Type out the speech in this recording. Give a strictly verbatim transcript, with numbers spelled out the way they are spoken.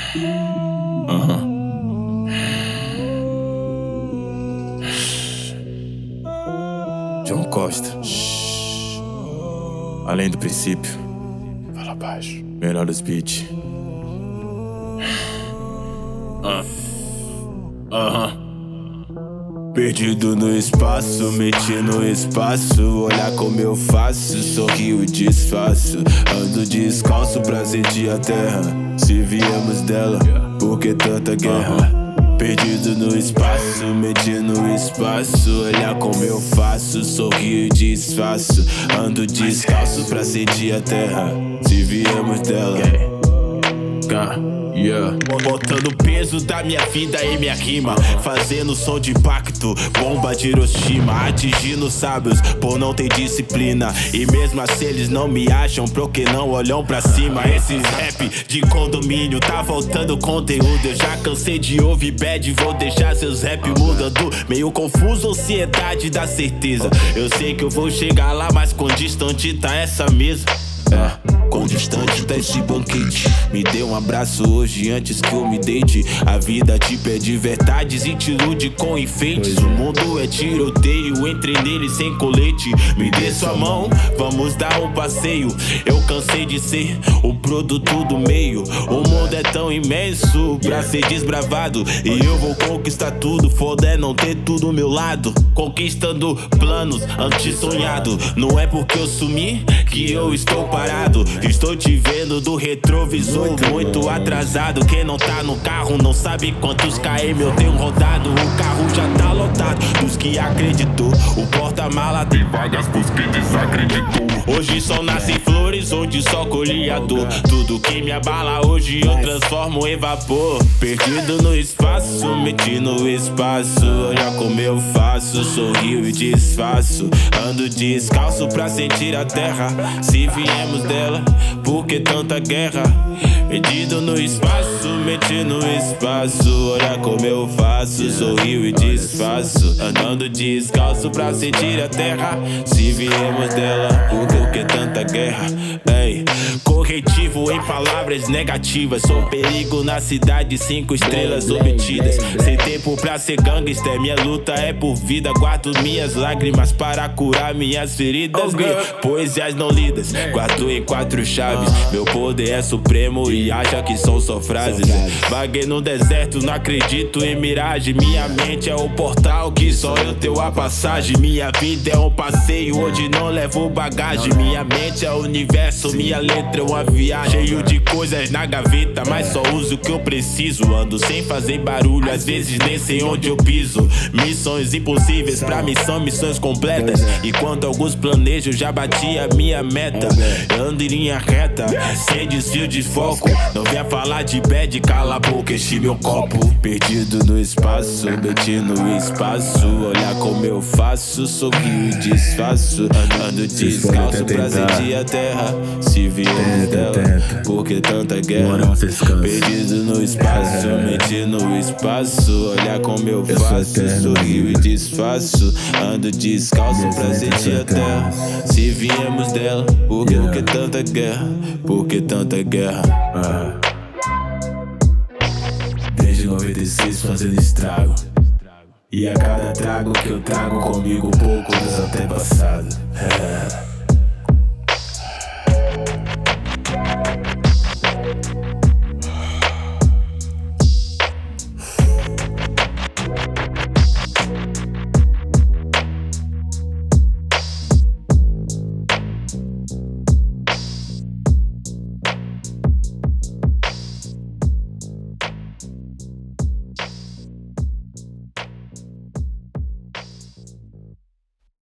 Aham. John Costa. Além do princípio. Fala baixo. Menor dos beats. Aham. Aham. Perdido no espaço, meti no espaço. Olhar como eu faço, sorrio e disfarço. Ando descalço pra sentir a terra. Se viemos dela, por que tanta guerra? Perdido no espaço, meti no espaço. Olhar como eu faço, sorrio e disfarço. Ando descalço pra sentir a terra. Se viemos dela. Yeah. Botando o peso da minha vida em minha rima, fazendo som de impacto, bomba de Hiroshima, atingindo sábios por não ter disciplina. E mesmo assim eles não me acham porque não olham pra cima. Esse rap de condomínio tá faltando conteúdo. Eu já cansei de ouvir bad, vou deixar seus rap mudando. Meio confuso, ansiedade da certeza. Eu sei que eu vou chegar lá, mas quão distante tá essa mesa. É, quão distante tá esse banquete. Me dê um abraço hoje antes que eu me deite. A vida te pede verdades e te ilude com enfeites. O mundo é tiroteio, entre nele sem colete. Me dê sua mão, vamos dar um passeio. Eu cansei de ser o produto do meio. O mundo é tão imenso pra ser desbravado. E eu vou conquistar tudo, foda é não ter tudo ao meu lado. Conquistando planos antes sonhado. Não é porque eu sumi que eu estou parado. Estou te vendo do retrovisor muito atrasado. Quem não tá no carro não sabe quantos km eu tenho rodado. O carro já tá lotado dos que acreditou. O porta-mala tem vagas pros que desacreditou. Hoje só nascem flores onde só colhi a dor. Tudo que me abala hoje eu transformo em vapor. Perdido no espaço, meti no espaço. Olha como eu faço, sorrio e disfarço. Ando descalço pra sentir a terra. Se viemos dela, por que tanta guerra? Perdido no espaço, meti no espaço. Olha como eu faço, sorrio e disfarço. Andando descalço pra sentir a terra. Se viemos dela, por que tanta guerra? Ei, corretivo em palavras negativas. Sou perigo na cidade, cinco estrelas obtidas. Sem tempo pra ser gangster, minha luta é por vida. Guardo minhas lágrimas para curar minhas feridas. Poesias não lidas, guardo em quatro chaves. Meu poder é supremo e acha que são só frases. Vaguei no deserto, não acredito em miragem. Minha mente é o portal que só eu tenho a passagem. Minha vida é um passeio onde não levo bagagem. Minha mente é o universo, minha letra é uma viagem. Cheio de coisas na gaveta, mas só uso o que eu preciso. Ando sem fazer barulho, às vezes nem sei onde eu piso. Missões impossíveis, pra mim são missões completas. E quando alguns planejam, já bati a minha meta. Eu ando em linha reta, sem desvio de foco. Não venha falar de bad, cala a boca, enche meu copo. Perdido no espaço, meti no espaço. Olhar como eu faço, sorrio e disfarço. Ando descalço pra sentir a terra. Se viemos dela, por que tanta guerra? Perdido no espaço, meti no espaço. Olhar como eu faço, sorrio e disfarço. Ando descalço pra sentir a terra. Se viemos dela, por que tanta guerra? Por que tanta guerra? Ah. Desde noventa e seis fazendo estrago. E a cada trago que eu trago comigo, pouco dos antepassados. É.